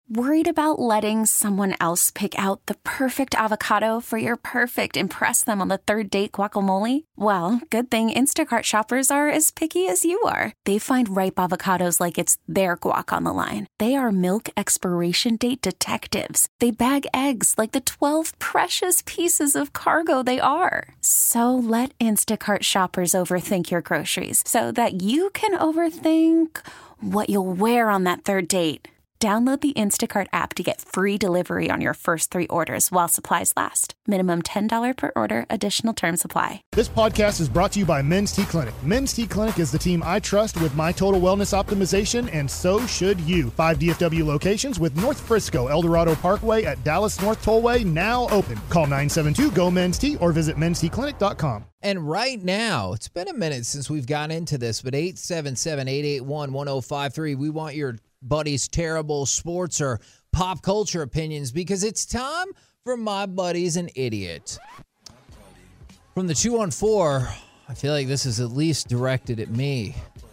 Worried about letting someone else pick out the perfect avocado for your perfect impress them on the third date guacamole? Well, good thing Instacart shoppers are as picky as you are. They find ripe avocados like it's their guac on the line. They are milk expiration date detectives. They bag eggs like the 12 precious pieces of cargo they are. So let Instacart shoppers overthink your groceries so that you can overthink what you'll wear on that third date. Download the Instacart app to get free delivery on your first 3 orders while supplies last. Minimum $10 per order. Additional terms apply. This podcast is brought to you by Men's T Clinic. Men's T Clinic is the team I trust with my total wellness optimization, and so should you. 5 DFW locations with North Frisco, El Dorado Parkway at Dallas North Tollway now open. Call 972-GO-MEN'S-T or visit mensteclinic.com. And right now, it's been a minute since we've gotten into this, but 877-881-1053, we want your buddy's terrible sports or pop culture opinions because it's time for My Buddy's an Idiot. From the 214, I feel like this is at least directed at me.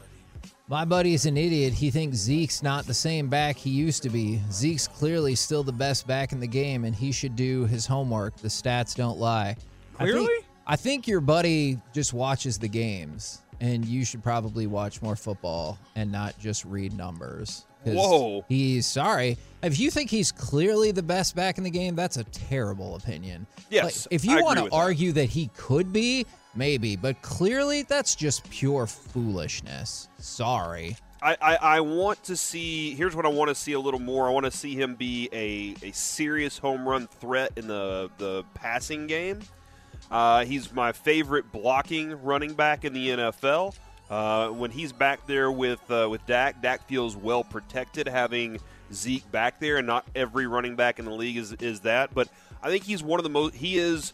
My buddy's an idiot. He thinks Zeke's not the same back he used to be. Zeke's clearly still the best back in the game, and he should do his homework. The stats don't lie. Clearly? I think your buddy just watches the games, and you should probably watch more football and not just read numbers. Whoa. He's sorry. If you think he's clearly the best back in the game, that's a terrible opinion. Yes. If you want to argue that he could be, maybe. But clearly, that's just pure foolishness. Sorry. I want to see – here's what I want to see a little more. I want to see him be a serious home run threat in the passing game. He's my favorite blocking running back in the NFL. When he's back there with Dak feels well protected having Zeke back there, and not every running back in the league is that. But I think he's one of the most. He is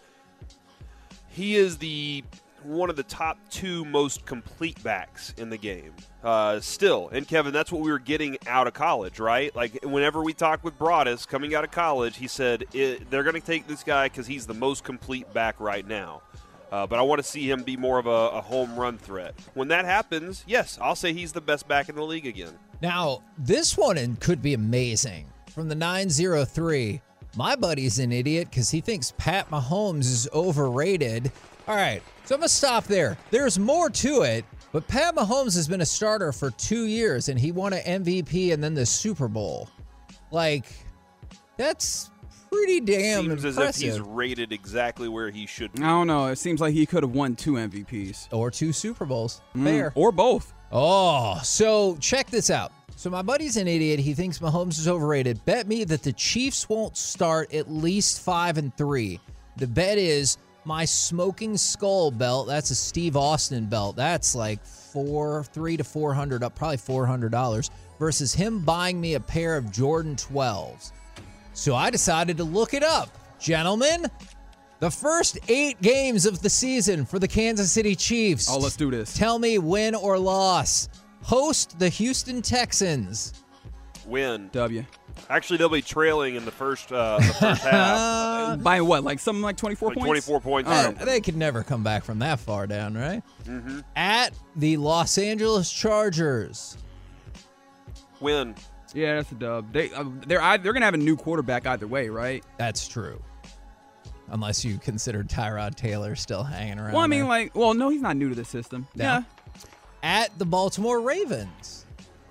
one of the top 2 most complete backs in the game. Still, and Kevin, that's what we were getting out of college, right? Like whenever we talked with Broadus coming out of college, he said they're going to take this guy because he's the most complete back right now. But I want to see him be more of a home run threat. When that happens, yes, I'll say he's the best back in the league again. Now, this one could be amazing. From the 903, my buddy's an idiot because he thinks Pat Mahomes is overrated. All right, so I'm going to stop there. There's more to it, but Pat Mahomes has been a starter for 2 years, and he won an MVP and then the Super Bowl. Like, that's pretty damn Seems impressive. as if he's rated exactly where he should be. I don't know. It seems like he could have won 2 MVPs. Or 2 Super Bowls. Fair. Or both. Oh, so check this out. So my buddy's an idiot. He thinks Mahomes is overrated. Bet me that the Chiefs won't start at least 5-3. The bet is my smoking skull belt. That's a Steve Austin belt. That's like $300 to $400, up probably $400 versus him buying me a pair of Jordan 12s. So I decided to look it up. Gentlemen, the first 8 games of the season for the Kansas City Chiefs. Oh, let's do this. Tell me win or loss. Host the Houston Texans. Win. W. Actually, they'll be trailing in the first half. By what? Like something like 24 Like points? 24 points. All right. They could never come back from that far down, right? Mm-hmm. At the Los Angeles Chargers. Win. Yeah, that's a dub. They're gonna have a new quarterback either way, right? That's true. Unless you consider Tyrod Taylor still hanging around. Well, I mean, there. no, he's not new to the system. No. Yeah. At the Baltimore Ravens.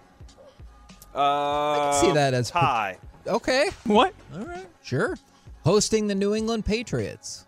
I can see that as tie. Okay. What? All right. Sure. Hosting the New England Patriots.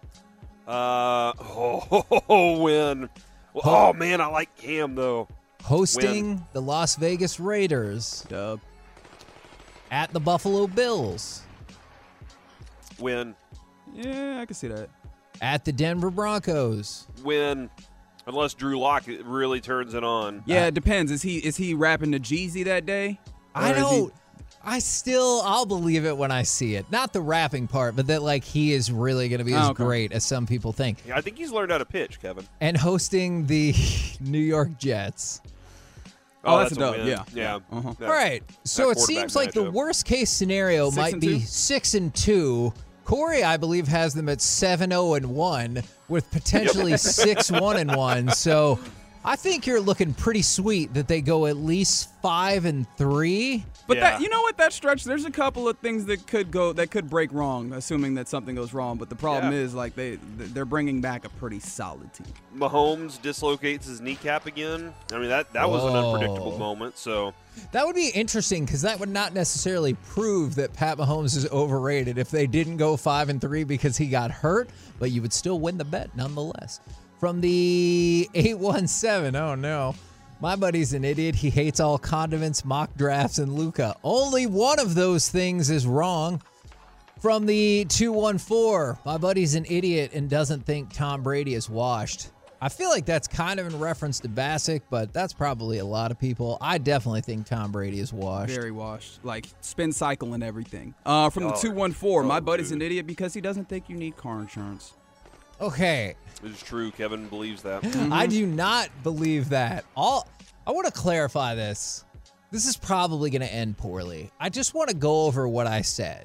Win. Oh, man, I like Cam, though. Hosting the Las Vegas Raiders. Dub. At the Buffalo Bills. Win. Yeah, I can see that. At the Denver Broncos. Win. Unless Drew Lock really turns it on. Yeah, it depends. Is he rapping to Jeezy that day? I don't. I'll believe it when I see it. Not the rapping part, but that like he is really going to be as great as some people think. Yeah, I think he's learned how to pitch, Kevin. And hosting the New York Jets. Oh, that's a dub. win. Yeah. Yeah. Uh-huh. All right. So it seems like the worst case scenario might be 6-2. Corey, I believe, has them at 7-0-1 with potentially 6-1-1. So I think you're looking pretty sweet that they go at least 5-3. But Yeah. that, you know what, that stretch, there's a couple of things that could break wrong, assuming that something goes wrong. But the problem is, like, they're bringing back a pretty solid team. Mahomes dislocates his kneecap again. I mean, that was an unpredictable moment. So That would be interesting because that would not necessarily prove that Pat Mahomes is overrated if they didn't go 5-3 because he got hurt, but you would still win the bet nonetheless. From the 817, oh no. My buddy's an idiot. He hates all condiments, mock drafts, and Luka. Only one of those things is wrong. From the 214, my buddy's an idiot and doesn't think Tom Brady is washed. I feel like that's kind of in reference to Bassick, but that's probably a lot of people. I definitely think Tom Brady is washed. Very washed. Like, spin cycle and everything. From the 214, my buddy's an idiot because he doesn't think you need car insurance. Okay. it's true. Kevin believes that. I do not believe that. I want to clarify this. This is probably going to end poorly. I just want to go over what I said.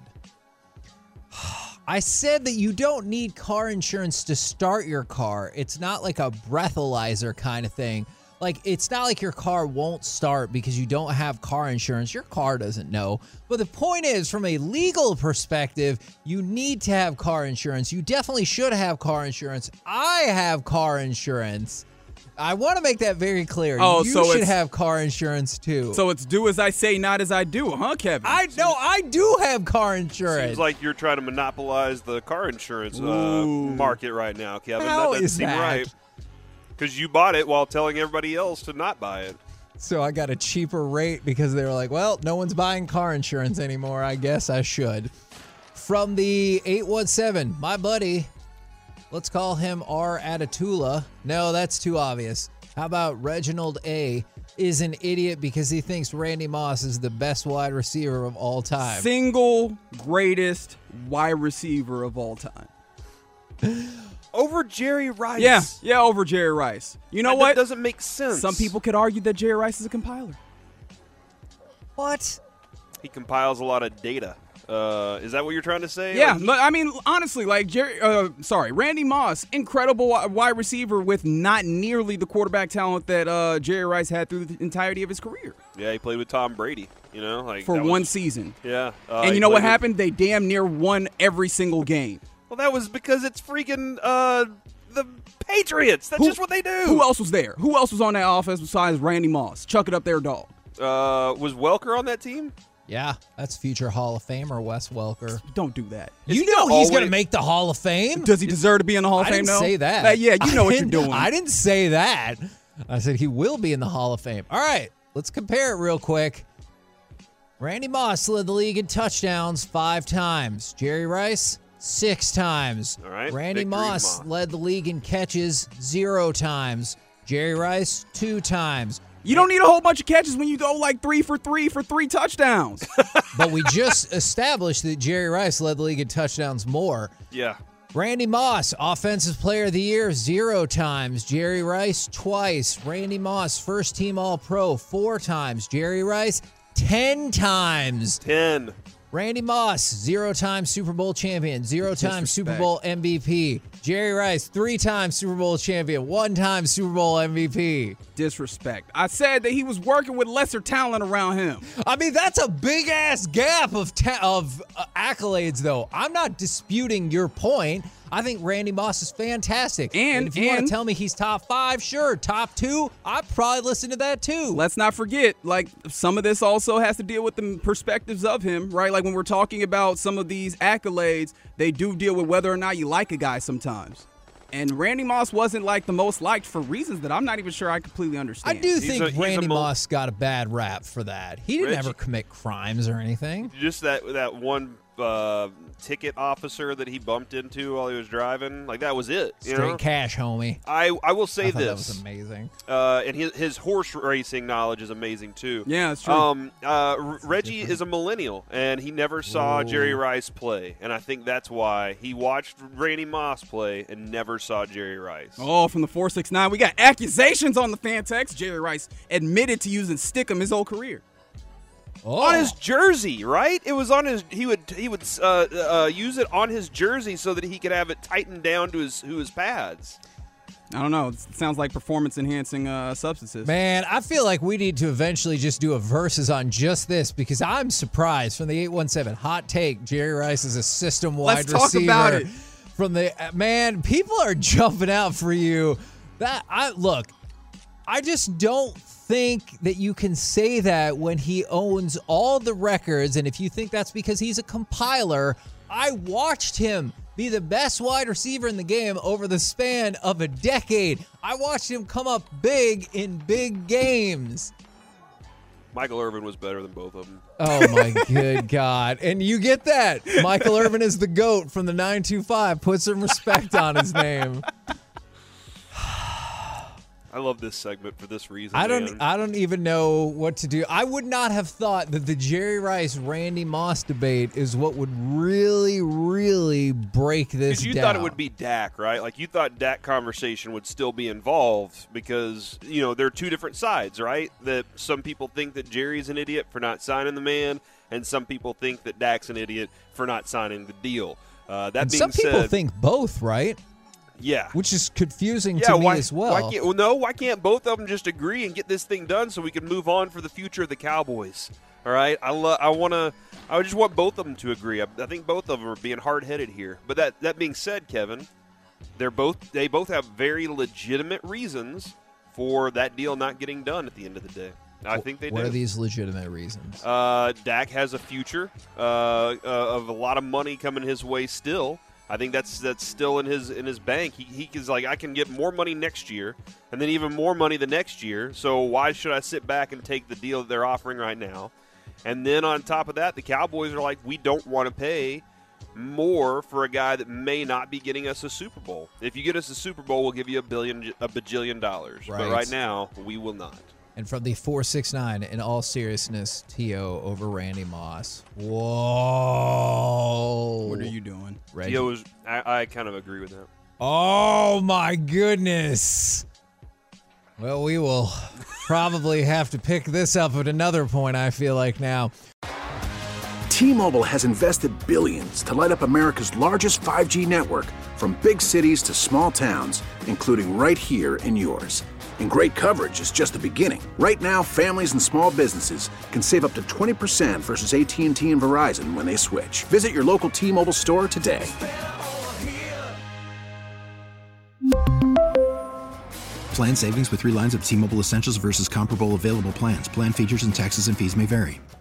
I said that you don't need car insurance to start your car. It's not like a breathalyzer kind of thing. Like, it's not like your car won't start because you don't have car insurance. Your car doesn't know. But the point is, from a legal perspective, you need to have car insurance. You definitely should have car insurance. I have car insurance. I want to make that very clear. Oh, you so should have car insurance too. So it's do as I say, not as I do, huh, Kevin? I do have car insurance. Seems like you're trying to monopolize the car insurance Ooh. market right now, Kevin. How that doesn't is seem that? right. Because you bought it while telling everybody else to not buy it. So I got a cheaper rate because they were like, well, no one's buying car insurance anymore. I guess I should. From the 817, my buddy, let's call him R. Atatula. No, that's too obvious. How about Reginald A. is an idiot because he thinks Randy Moss is the best wide receiver of all time. Single greatest wide receiver of all time. Over Jerry Rice. Yeah, over Jerry Rice. You know That what? doesn't make sense. Some people could argue that Jerry Rice is a compiler. What? He compiles a lot of data. Is that what you're trying to say? Yeah, Like, but I mean, honestly, like Randy Moss, incredible wide receiver with not nearly the quarterback talent that Jerry Rice had through the entirety of his career. yeah, he played with Tom Brady. You know, like For that one was- season. Yeah. And he you know what played with- happened? They damn near won every single game. Well, that was because it's freaking the Patriots. That's just what they do. Who else was there? Who else was on that offense besides Randy Moss? Chuck it up there, dog. Was Welker on that team? Yeah, that's future Hall of Famer Wes Welker. Don't do that. You he know gonna he's going to always- make the Hall of Fame. Does he deserve to be in the Hall of I Fame? didn't No? say that. Yeah, you know what you're didn't- doing. I didn't say that. I said he will be in the Hall of Fame. All right, let's compare it real quick. Randy Moss led the league in touchdowns 5 times. Jerry Rice, 6 times. All right, Randy victory Moss Moss. led the league in catches 0 times. Jerry Rice, 2 times. You don't need a whole bunch of catches when you go like 3 for 3 for 3 touchdowns. But we just established that Jerry Rice led the league in touchdowns more. Yeah. Randy Moss, Offensive Player of the Year, 0 times. Jerry Rice, twice. Randy Moss, First Team All-Pro, 4 times. Jerry Rice, 10 times. 10. Randy Moss, 0-time Super Bowl champion, 0-time Super Disrespect. Bowl MVP. Jerry Rice, 3-time Super Bowl champion, 1-time Super Bowl MVP. Disrespect. I said that he was working with lesser talent around him. I mean, that's a big-ass gap of accolades, though. I'm not disputing your point. I think Randy Moss is fantastic. And- if you want and- to tell me he's top 5, sure. Top 2, I'd probably listen to that, too. Let's not forget, like, some of this also has to deal with the perspectives of him, right? Like, when we're talking about some of these accolades, they do deal with whether or not you like a guy sometimes. And Randy Moss wasn't, like, the most liked for reasons that I'm not even sure I completely I understand. do He's think a Randy Moss got a bad rap for that. He didn't Reggie- ever commit crimes or anything. Just that one ticket officer that he bumped into while he was driving. Like, that was it. You Straight know? cash, homie. I will say I thought that this. was amazing. And his horse racing knowledge is amazing, too. Yeah, that's true. Reggie is a millennial, and he never saw Jerry Rice play. And I think that's why he watched Randy Moss play and never saw Jerry Rice. Oh, from the 469, we got accusations on the fan text. Jerry Rice admitted to using Stickum his whole career. Oh. On his jersey, right? It was on his. He would use it on his jersey so that he could have it tightened down to his pads. I don't know. It sounds like performance-enhancing substances. Man, I feel like we need to eventually just do a versus on just this because I'm surprised from the 817. Hot take, Jerry Rice is a system-wide receiver. Let's talk about it. From the man, people are jumping out for you. I just don't think that you can say that when he owns all the records. And if you think that's because he's a compiler, I watched him be the best wide receiver in the game over the span of a decade. I watched him come up big in big games. Michael Irvin was better than both of them. Oh, my good God. And you get that. Michael Irvin is the GOAT from the 925. Put some respect on his name. I love this segment for this reason. I don't even know what to do. I would not have thought that the Jerry Rice Randy Moss debate is what would really, really break this down. Because you thought it would be Dak, right? Like you thought Dak conversation would still be involved because, there are two different sides, right? That some people think that Jerry's an idiot for not signing the man, and some people think that Dak's an idiot for not signing the deal. Some people think both, right? Yeah. Which is confusing to me as well. Why can't both of them just agree and get this thing done so we can move on for the future of the Cowboys? All right? I just want both of them to agree. I think both of them are being hard-headed here. But that being said, Kevin, they both have very legitimate reasons for that deal not getting done at the end of the day. I think they do. What are these legitimate reasons? Dak has a future of a lot of money coming his way still. I think that's still in his bank. He is like, I can get more money next year, and then even more money the next year. So why should I sit back and take the deal that they're offering right now? And then on top of that, the Cowboys are like, we don't want to pay more for a guy that may not be getting us a Super Bowl. If you get us a Super Bowl, we'll give you a bajillion dollars. Right. But right now, we will not. And from the 469, in all seriousness, T.O. over Randy Moss. Whoa. What are you doing? T.O. I kind of agree with that. Oh, my goodness. Well, we will probably have to pick this up at another point, I feel like now. T-Mobile has invested billions to light up America's largest 5G network, from big cities to small towns, including right here in yours. And great coverage is just the beginning. Right now, families and small businesses can save up to 20% versus AT&T and Verizon when they switch. Visit your local T-Mobile store today. Plan savings with 3 lines of T-Mobile Essentials versus comparable available plans. Plan features and taxes and fees may vary.